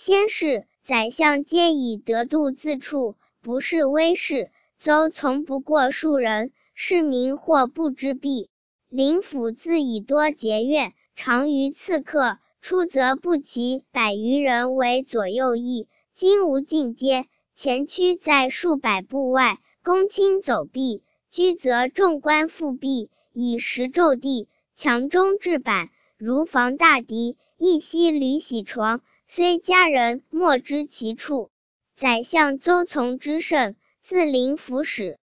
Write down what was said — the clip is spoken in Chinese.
先是，宰相皆以得度自处，不是威势，邹从不过数人，市民或不知避。林府自以多节钺，常于刺客，出则不齐100余人为左右翼，今无进阶，前驱在数百步外，公卿走避，居则众官复避，以石胄地，墙中置板，如防大敌，一夕屡洗床，虽家人莫知其处。宰相邹从之胜，自林府使。